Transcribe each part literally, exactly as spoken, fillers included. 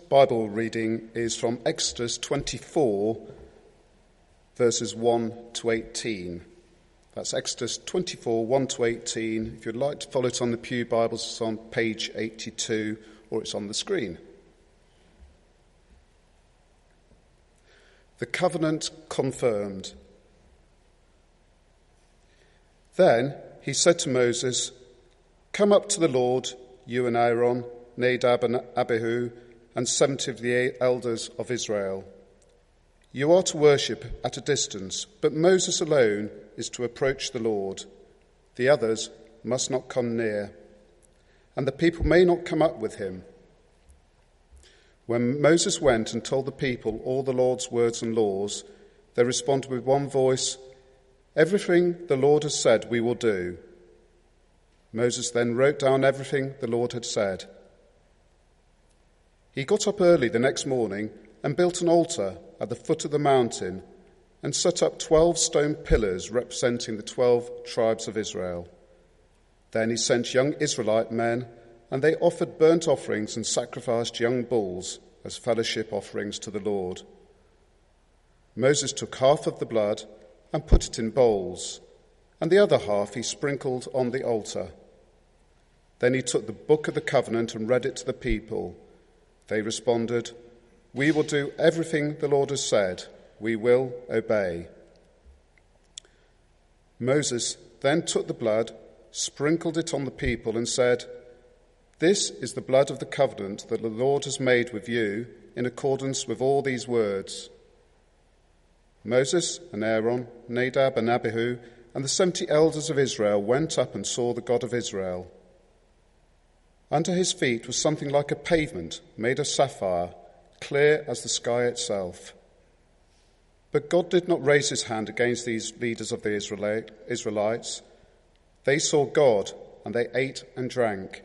Bible reading is from Exodus twenty-four, verses one to eighteen. That's Exodus twenty-four, one to eighteen. If you'd like to follow it on the Pew Bibles, it's on page eighty-two, or it's on the screen. The covenant confirmed. Then he said to Moses, "Come up to the Lord, you and Aaron, Nadab and Abihu, and seventy of the elders of Israel. You are to worship at a distance, but Moses alone is to approach the Lord. The others must not come near, and the people may not come up with him." When Moses went and told the people all the Lord's words and laws, they responded with one voice, "Everything the Lord has said we will do." Moses then wrote down everything the Lord had said. He got up early the next morning and built an altar at the foot of the mountain and set up twelve stone pillars representing the twelve tribes of Israel. Then he sent young Israelite men, and they offered burnt offerings and sacrificed young bulls as fellowship offerings to the Lord. Moses took half of the blood and put it in bowls, and the other half he sprinkled on the altar. Then he took the book of the covenant and read it to the people. They responded, "We will do everything the Lord has said. We will obey." Moses then took the blood, sprinkled it on the people, and said, "This is the blood of the covenant that the Lord has made with you in accordance with all these words." Moses and Aaron, Nadab and Abihu, and the seventy elders of Israel went up and saw the God of Israel. Under his feet was something like a pavement made of sapphire, clear as the sky itself. But God did not raise his hand against these leaders of the Israelites. They saw God, and they ate and drank.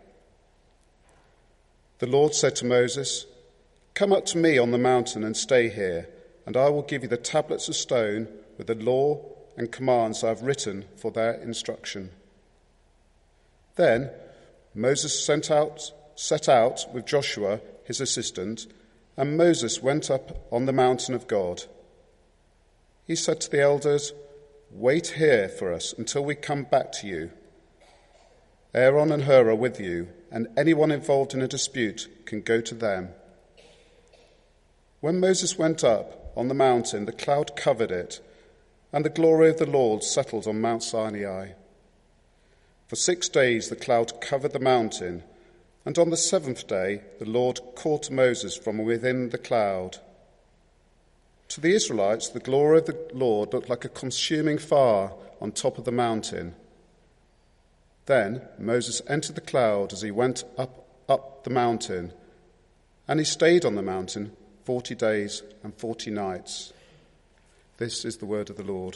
The Lord said to Moses, "Come up to me on the mountain and stay here, and I will give you the tablets of stone with the law and commands I have written for their instruction." Then Moses sent out, set out with Joshua, his assistant, and Moses went up on the mountain of God. He said to the elders, "Wait here for us until we come back to you. Aaron and Hur are with you, and anyone involved in a dispute can go to them." When Moses went up on the mountain, the cloud covered it, and the glory of the Lord settled on Mount Sinai. For six days the cloud covered the mountain, and on the seventh day the Lord called to Moses from within the cloud. To the Israelites, the glory of the Lord looked like a consuming fire on top of the mountain. Then Moses entered the cloud as he went up, up the mountain, and he stayed on the mountain forty days and forty nights. This is the word of the Lord.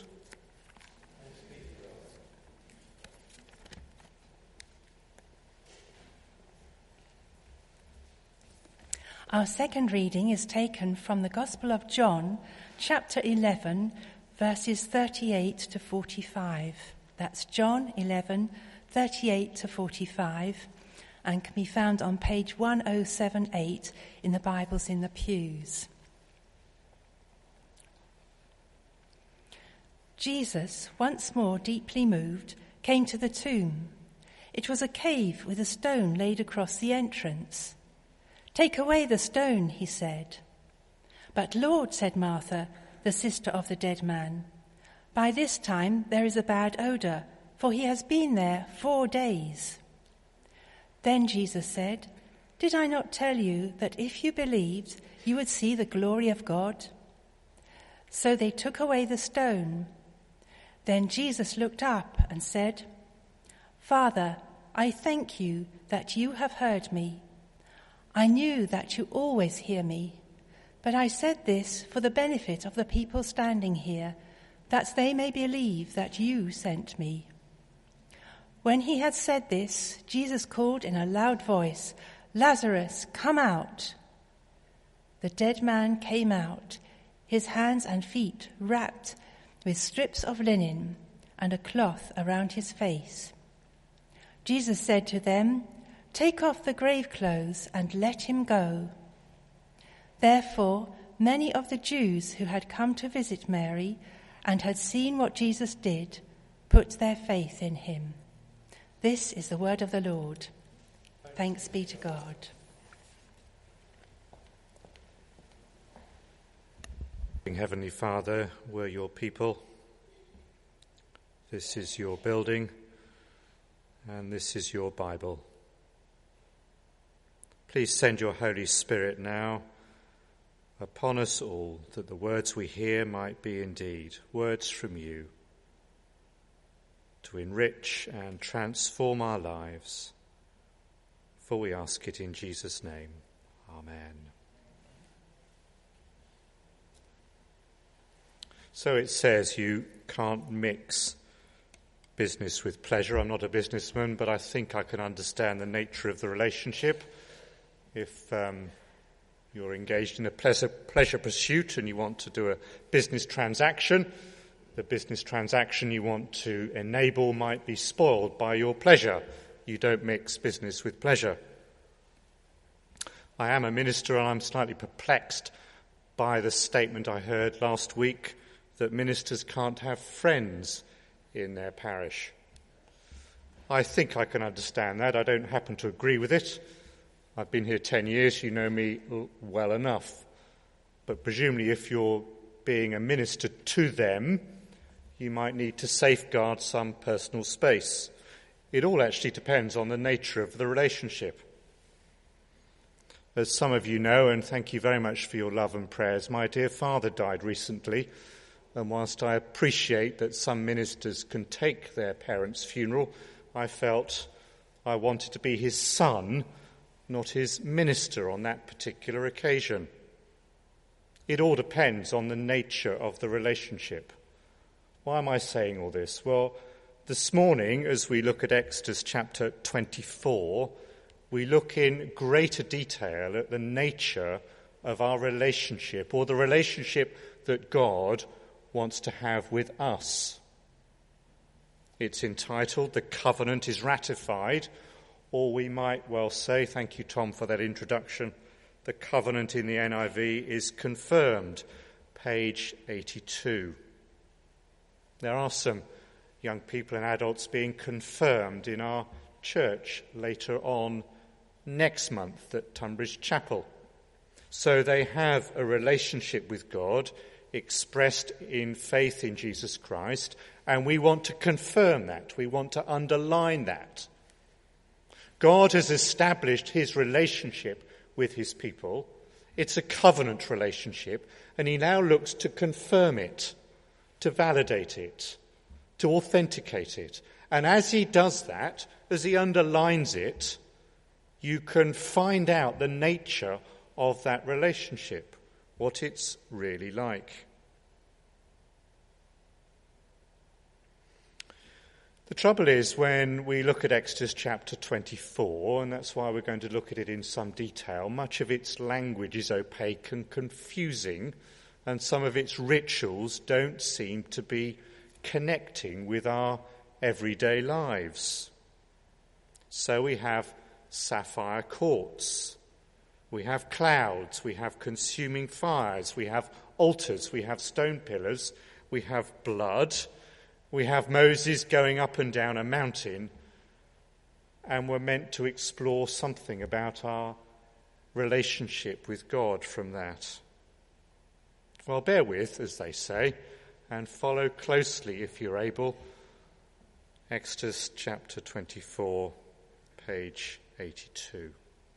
Our second reading is taken from the Gospel of John, chapter eleven, verses thirty-eight to forty-five. That's John eleven, thirty-eight to forty-five, and can be found on page one oh seven eight in the Bibles in the pews. Jesus, once more deeply moved, came to the tomb. It was a cave with a stone laid across the entrance. "Take away the stone," he said. "But Lord," said Martha, the sister of the dead man, "by this time there is a bad odor, for he has been there four days." Then Jesus said, "Did I not tell you that if you believed, you would see the glory of God?" So they took away the stone. Then Jesus looked up and said, "Father, I thank you that you have heard me. I knew that you always hear me, but I said this for the benefit of the people standing here, that they may believe that you sent me." When he had said this, Jesus called in a loud voice, "Lazarus, come out." The dead man came out, his hands and feet wrapped with strips of linen and a cloth around his face. Jesus said to them, "Take off the grave clothes and let him go." Therefore, many of the Jews who had come to visit Mary and had seen what Jesus did put their faith in him. This is the word of the Lord. Thanks be to God. Heavenly Father, we're your people. This is your building, and this is your Bible. Please send your Holy Spirit now upon us all, that the words we hear might be indeed words from you, to enrich and transform our lives. For we ask it in Jesus' name. Amen. So it says you can't mix business with pleasure. I'm not a businessman, but I think I can understand the nature of the relationship. If um, you're engaged in a pleasure, pleasure pursuit and you want to do a business transaction, the business transaction you want to enable might be spoiled by your pleasure. You don't mix business with pleasure. I am a minister and I'm slightly perplexed by the statement I heard last week that ministers can't have friends in their parish. I think I can understand that. I don't happen to agree with it. I've been here ten years, you know me well enough. But presumably if you're being a minister to them, you might need to safeguard some personal space. It all actually depends on the nature of the relationship. As some of you know, and thank you very much for your love and prayers, my dear father died recently. And whilst I appreciate that some ministers can take their parents' funeral, I felt I wanted to be his son, not his minister on that particular occasion. It all depends on the nature of the relationship. Why am I saying all this? Well, this morning, as we look at Exodus chapter twenty-four, we look in greater detail at the nature of our relationship, or the relationship that God wants to have with us. It's entitled "The Covenant is Ratified," or we might well say, thank you Tom for that introduction, "The Covenant" in the N I V is confirmed, page eighty-two. There are some young people and adults being confirmed in our church later on next month at Tunbridge Chapel. So they have a relationship with God expressed in faith in Jesus Christ, and we want to confirm that. We want to underline that. God has established his relationship with his people. It's a covenant relationship, and he now looks to confirm it, to validate it, to authenticate it. And as he does that, as he underlines it, you can find out the nature of that relationship, what it's really like. The trouble is, when we look at Exodus chapter twenty-four, and that's why we're going to look at it in some detail, much of its language is opaque and confusing, and some of its rituals don't seem to be connecting with our everyday lives. So we have sapphire courts, we have clouds, we have consuming fires, we have altars, we have stone pillars, we have blood, we have Moses going up and down a mountain, and we're meant to explore something about our relationship with God from that. Well, bear with, as they say, and follow closely, if you're able, Exodus chapter twenty-four, page eighty-two.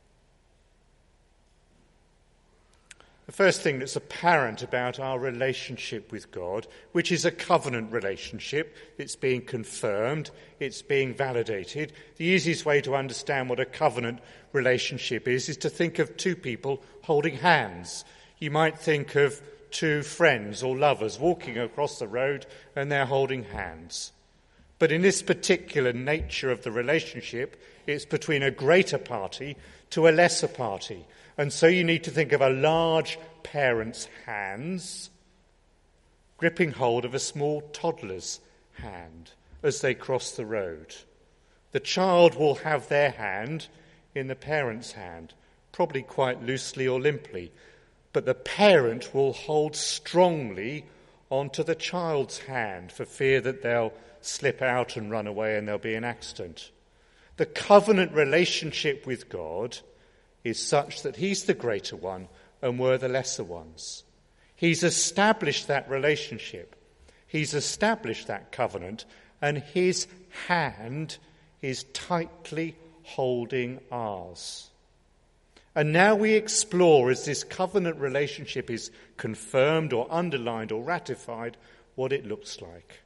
The first thing that's apparent about our relationship with God, which is a covenant relationship, it's being confirmed, it's being validated. The easiest way to understand what a covenant relationship is, is to think of two people holding hands. You might think of two friends or lovers walking across the road and they're holding hands. But in this particular nature of the relationship, it's between a greater party to a lesser party. And so you need to think of a large parent's hands gripping hold of a small toddler's hand as they cross the road. The child will have their hand in the parent's hand, probably quite loosely or limply, but the parent will hold strongly onto the child's hand for fear that they'll slip out and run away and there'll be an accident. The covenant relationship with God is such that he's the greater one and we're the lesser ones. He's established that relationship. He's established that covenant, and his hand is tightly holding ours. And now we explore, as this covenant relationship is confirmed or underlined or ratified, what it looks like.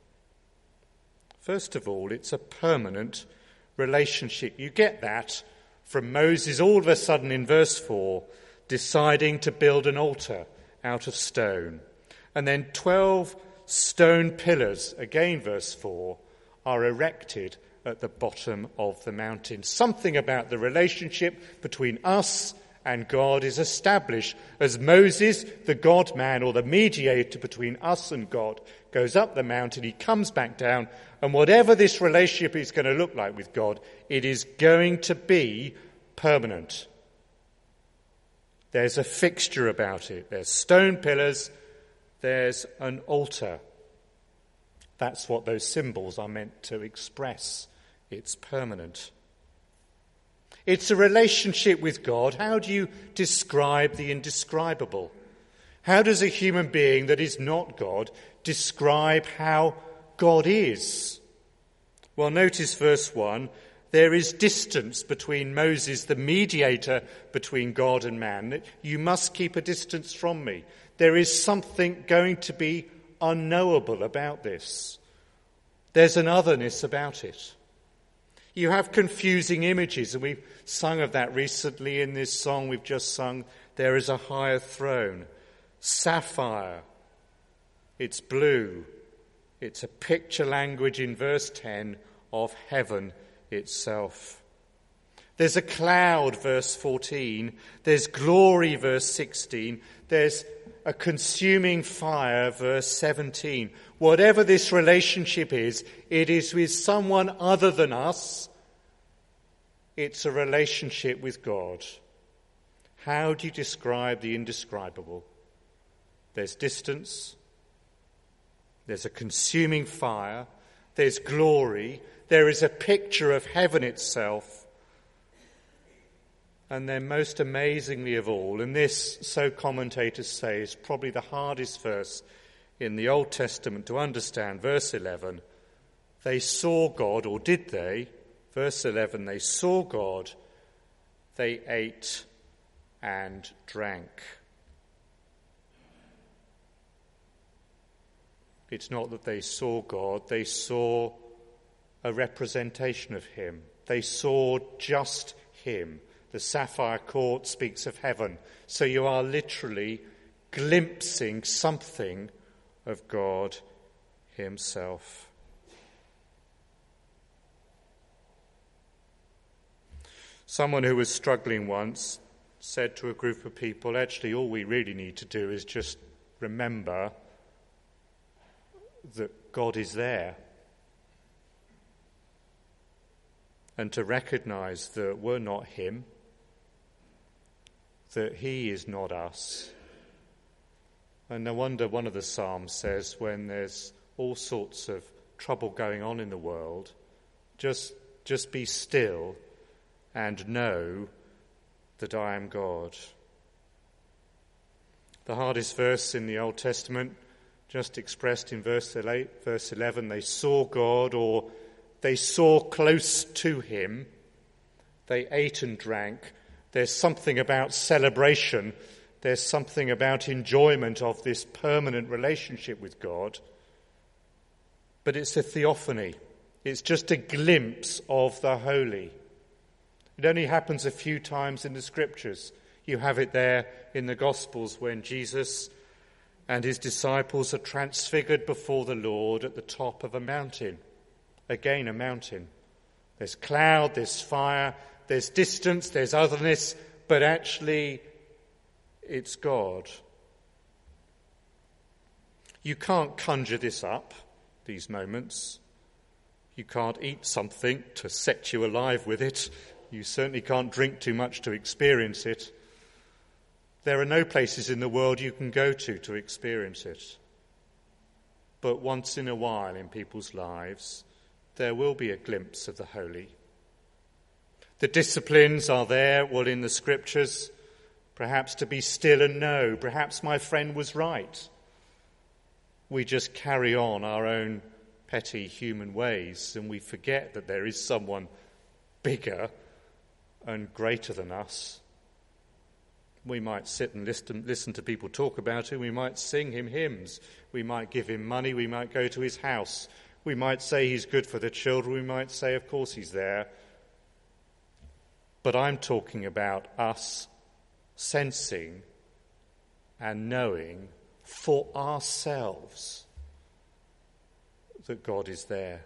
First of all, it's a permanent relationship. You get that from Moses all of a sudden in verse four, deciding to build an altar out of stone. And then twelve stone pillars, again verse four, are erected at the bottom of the mountain. Something about the relationship between us and God is established as Moses, the God-man or the mediator between us and God, goes up the mountain, he comes back down, and whatever this relationship is going to look like with God, it is going to be permanent. There's a fixture about it. There's stone pillars, there's an altar. That's what those symbols are meant to express. It's permanent. It's a relationship with God. How do you describe the indescribable? How does a human being that is not God describe how God is? Well, notice verse one. There is distance between Moses, the mediator between God and man. You must keep a distance from me. There is something going to be unknowable about this. There's an otherness about it. You have confusing images, and we've sung of that recently in this song we've just sung, There is a Higher Throne. Sapphire. It's blue. It's a picture language in verse ten of heaven itself. There's a cloud, verse fourteen. There's glory, verse sixteen. There's a consuming fire, verse seventeen. Whatever this relationship is, it is with someone other than us. It's a relationship with God. How do you describe the indescribable? There's distance. There's a consuming fire. There's glory. There is a picture of heaven itself. And then most amazingly of all, and this, so commentators say, is probably the hardest verse in the Old Testament to understand, verse eleven, they saw God, or did they? Verse eleven, they saw God, they ate and drank. It's not that they saw God, they saw a representation of him. They saw just him. The sapphire court speaks of heaven. So you are literally glimpsing something of God himself. Someone who was struggling once said to a group of people, actually all we really need to do is just remember that God is there. And to recognize that we're not him, that he is not us. And no wonder one of the Psalms says when there's all sorts of trouble going on in the world, just, just be still and know that I am God. The hardest verse in the Old Testament, just expressed in verse eight, verse eleven, they saw God, or they saw close to him. They ate and drank. There's something about celebration. There's something about enjoyment of this permanent relationship with God. But it's a theophany. It's just a glimpse of the holy. It only happens a few times in the Scriptures. You have it there in the Gospels when Jesus and his disciples are transfigured before the Lord at the top of a mountain. Again, a mountain. There's cloud, there's fire, there's distance, there's otherness, but actually it's God. You can't conjure this up, these moments. You can't eat something to set you alive with it. You certainly can't drink too much to experience it. There are no places in the world you can go to to experience it. But once in a while in people's lives, there will be a glimpse of the holy. The disciplines are there, well, in the scriptures, perhaps to be still and know, perhaps my friend was right. We just carry on our own petty human ways and we forget that there is someone bigger and greater than us. We might sit and listen, listen to people talk about him. We might sing him hymns. We might give him money. We might go to his house. We might say he's good for the children. We might say, of course, he's there. But I'm talking about us sensing and knowing for ourselves that God is there.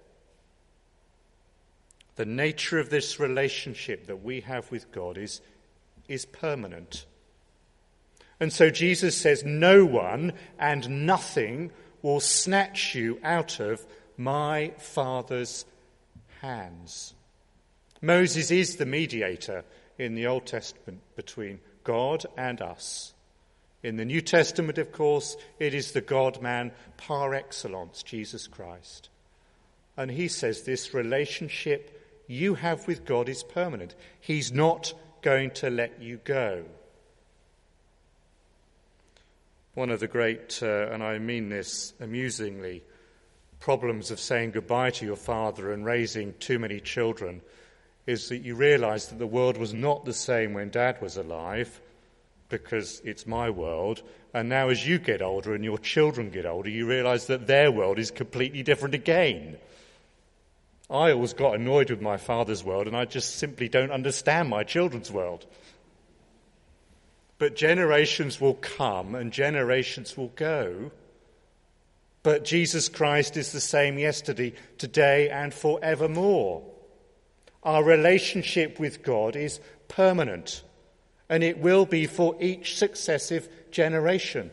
The nature of this relationship that we have with God is, is permanent. And so Jesus says, no one and nothing will snatch you out of my Father's hands. Moses is the mediator in the Old Testament between God and us. In the New Testament, of course, it is the God-man par excellence, Jesus Christ. And he says this relationship you have with God is permanent. He's not going to let you go. One of the great, uh, and I mean this amusingly, problems of saying goodbye to your father and raising too many children is that you realise that the world was not the same when Dad was alive, because it's my world, and now as you get older and your children get older, you realise that their world is completely different again. I always got annoyed with my father's world, and I just simply don't understand my children's world. But generations will come and generations will go. But Jesus Christ is the same yesterday, today, and forevermore. Our relationship with God is permanent, and it will be for each successive generation.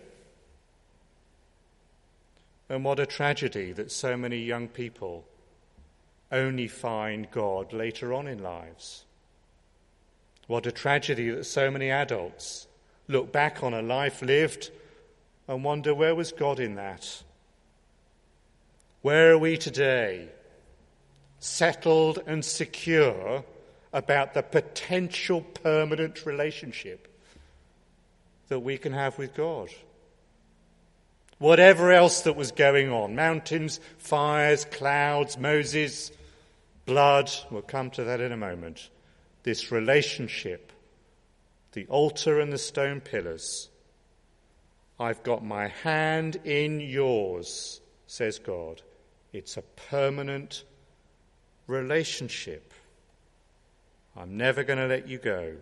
And what a tragedy that so many young people only find God later on in lives. What a tragedy that so many adults look back on a life lived and wonder, where was God in that? Where are we today, settled and secure about the potential permanent relationship that we can have with God? Whatever else that was going on, mountains, fires, clouds, Moses, blood, we'll come to that in a moment. This relationship, the altar and the stone pillars. I've got my hand in yours, says God. It's a permanent relationship. I'm never going to let you go.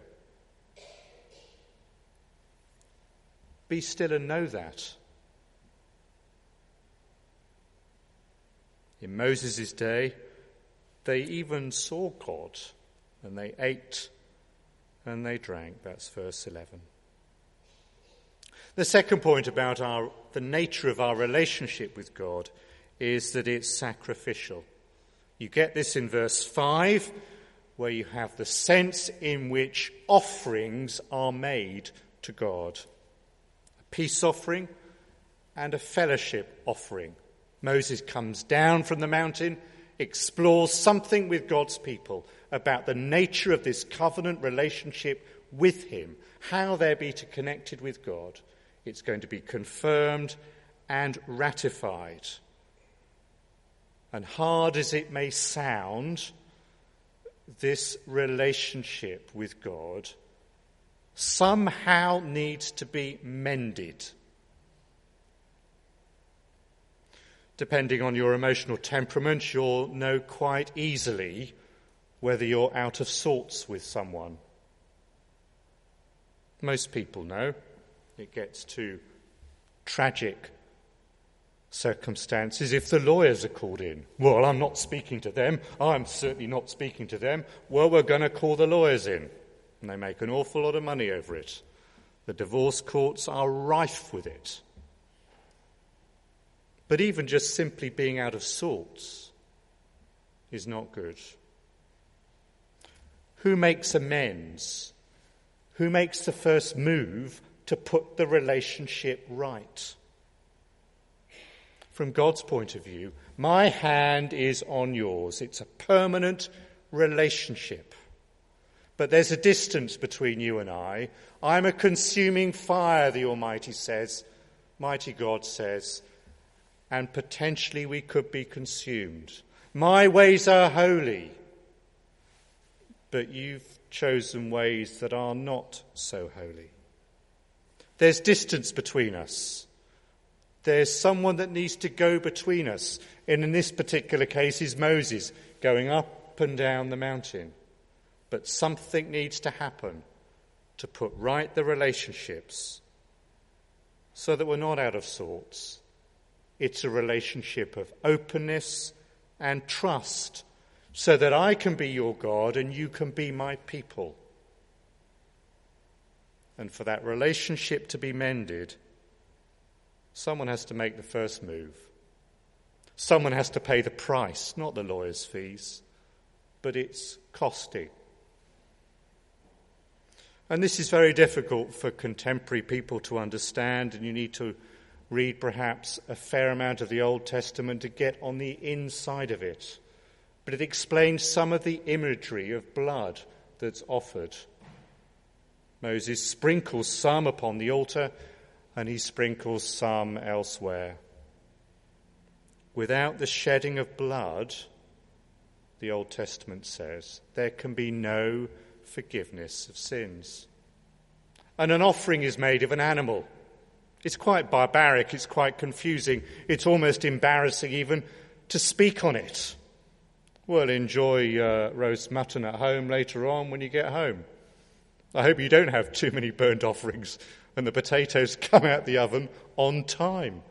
Be still and know that. In Moses' day, they even saw God, and they ate and they drank. That's verse eleven. The second point about our, the nature of our relationship with God is that it's sacrificial. You get this in verse five, where you have the sense in which offerings are made to God. A peace offering and a fellowship offering. Moses comes down from the mountain, explores something with God's people about the nature of this covenant relationship with him, how they're be to connected with God. It's going to be confirmed and ratified. And hard as it may sound, this relationship with God somehow needs to be mended. Depending on your emotional temperament, you'll know quite easily whether you're out of sorts with someone. Most people know. It gets to tragic circumstances if the lawyers are called in. Well, I'm not speaking to them. I'm certainly not speaking to them. Well, we're going to call the lawyers in. And they make an awful lot of money over it. The divorce courts are rife with it. But even just simply being out of sorts is not good. Who makes amends? Who makes the first move to put the relationship right. From God's point of view, my hand is on yours. It's a permanent relationship. But there's a distance between you and I. I'm a consuming fire, the Almighty says, mighty God says, and potentially we could be consumed. My ways are holy, but you've chosen ways that are not so holy. There's distance between us. There's someone that needs to go between us. And in this particular case is Moses going up and down the mountain. But something needs to happen to put right the relationships so that we're not out of sorts. It's a relationship of openness and trust so that I can be your God and you can be my people. And for that relationship to be mended, someone has to make the first move. Someone has to pay the price, not the lawyer's fees, but it's costly. And this is very difficult for contemporary people to understand, and you need to read perhaps a fair amount of the Old Testament to get on the inside of it. But it explains some of the imagery of blood that's offered. Moses sprinkles some upon the altar, and he sprinkles some elsewhere. Without the shedding of blood, the Old Testament says, there can be no forgiveness of sins. And an offering is made of an animal. It's quite barbaric, it's quite confusing, it's almost embarrassing even to speak on it. Well, enjoy uh, roast mutton at home later on when you get home. I hope you don't have too many burnt offerings and the potatoes come out the oven on time.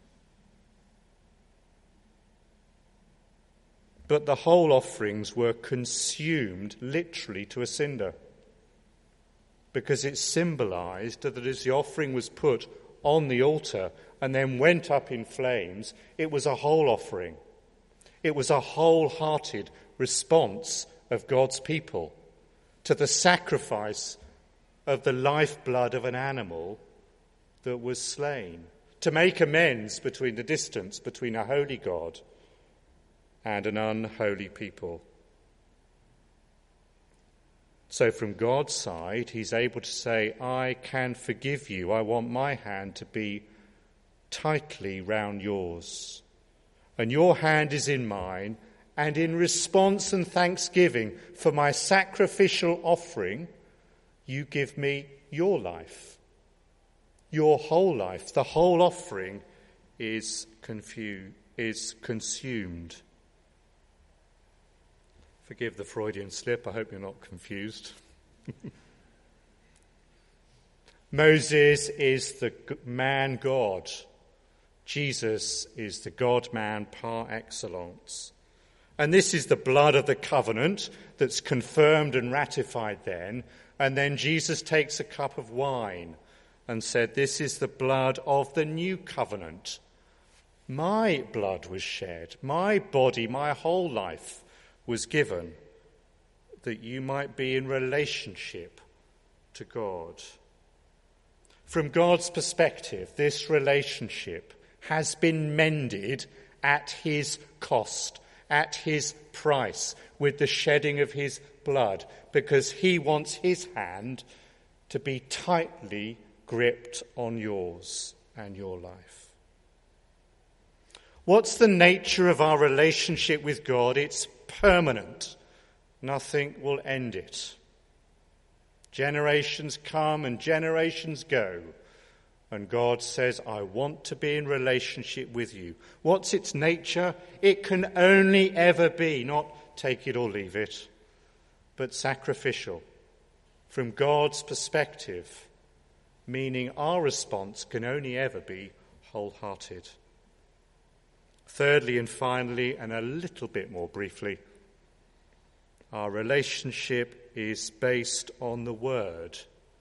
But the whole offerings were consumed literally to a cinder, because it symbolized that as the offering was put on the altar and then went up in flames, it was a whole offering. It was a wholehearted response of God's people to the sacrifice of the lifeblood of an animal that was slain, to make amends between the distance between a holy God and an unholy people. So from God's side, he's able to say, I can forgive you. I want my hand to be tightly round yours. And your hand is in mine. And in response and thanksgiving for my sacrificial offering, you give me your life, your whole life. The whole offering is confused, is consumed. Forgive the Freudian slip. I hope you're not confused. Moses is the man God. Jesus is the God-man par excellence. And this is the blood of the covenant that's confirmed and ratified then. And then Jesus takes a cup of wine and said, this is the blood of the new covenant. My blood was shed. My body, my whole life was given that you might be in relationship to God. From God's perspective, this relationship has been mended at his cost, at his price, with the shedding of his blood, because he wants his hand to be tightly gripped on yours and your life. What's the nature of our relationship with God? It's permanent. Nothing will end it. Generations come and generations go. And God says, I want to be in relationship with you. What's its nature? It can only ever be, not take it or leave it, but sacrificial. From God's perspective, meaning our response can only ever be wholehearted. Thirdly and finally, and a little bit more briefly, our relationship is based on the Word.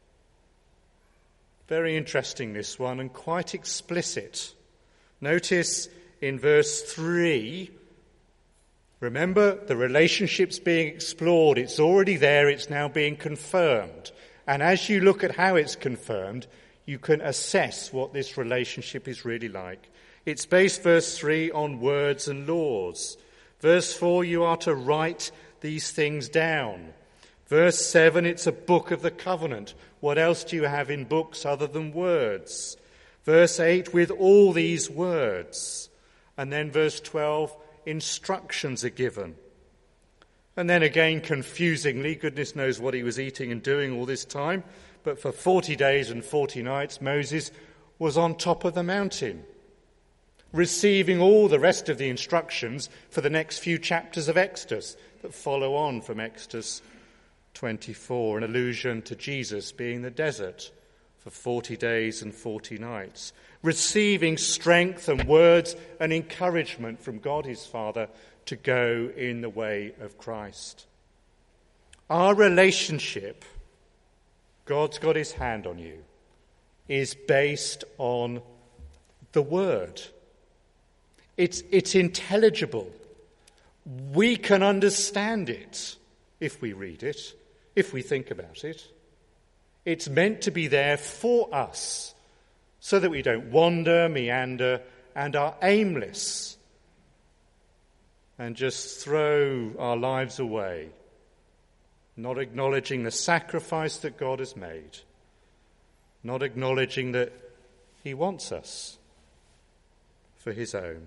Very interesting, this one, and quite explicit. Notice in verse three, remember, the relationship's being explored. It's already there. It's now being confirmed. And as you look at how it's confirmed, you can assess what this relationship is really like. It's based, verse three, on words and laws. Verse four, you are to write these things down. Verse seven, it's a book of the covenant. What else do you have in books other than words? Verse eight, with all these words. And then verse twelve, instructions are given. And then again, confusingly, goodness knows what he was eating and doing all this time, but for forty days and forty nights, Moses was on top of the mountain, receiving all the rest of the instructions for the next few chapters of Exodus that follow on from Exodus twenty-four, an allusion to Jesus being the desert for forty days and forty nights, receiving strength and words and encouragement from God his Father to go in the way of Christ. Our relationship, God's got his hand on you, is based on the Word. It's, it's intelligible. We can understand it if we read it, if we think about it. It's meant to be there for us so that we don't wander, meander, and are aimless and just throw our lives away, not acknowledging the sacrifice that God has made, not acknowledging that he wants us for his own.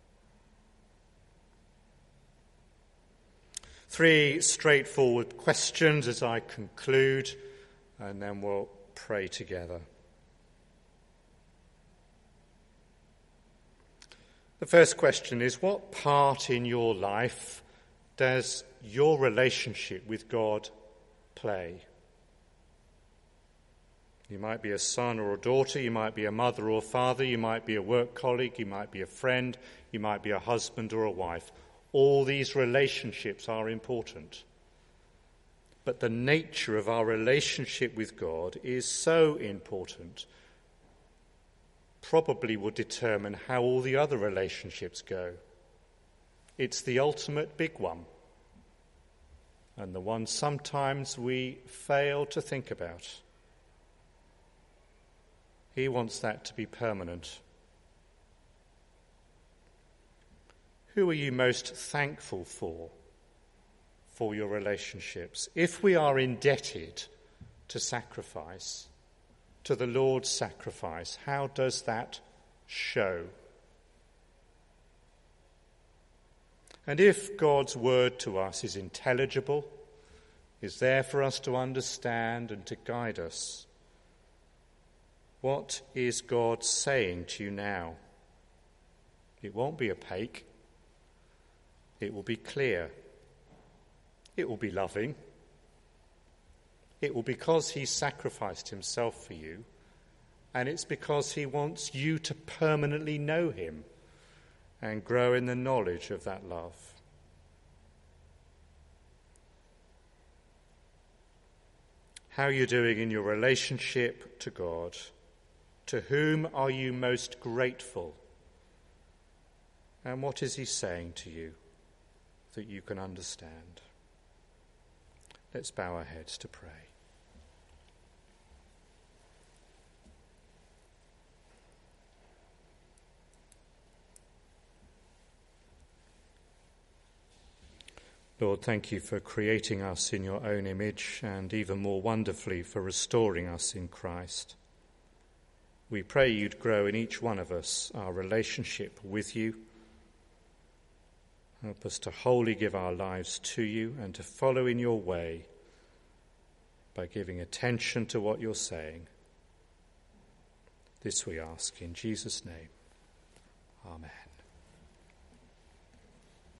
Three straightforward questions as I conclude, and then we'll pray together. The first question is, what part in your life does your relationship with God play? You might be a son or a daughter, you might be a mother or father, you might be a work colleague, you might be a friend, you might be a husband or a wife. All these relationships are important. But the nature of our relationship with God is so important, probably will determine how all the other relationships go. It's the ultimate big one, and the one sometimes we fail to think about. He wants that to be permanent. Who are you most thankful for, for your relationships? If we are indebted to sacrifice, to the Lord's sacrifice, how does that show? And if God's word to us is intelligible, is there for us to understand and to guide us, what is God saying to you now? It won't be opaque. It will be clear. It will be loving. It will be because he sacrificed himself for you, and it's because he wants you to permanently know him and grow in the knowledge of that love. How are you doing in your relationship to God? To whom are you most grateful? And what is he saying to you that you can understand? Let's bow our heads to pray. Lord, thank you for creating us in your own image, and even more wonderfully for restoring us in Christ. We pray you'd grow in each one of us our relationship with you. Help us to wholly give our lives to you and to follow in your way by giving attention to what you're saying. This we ask in Jesus' name. Amen.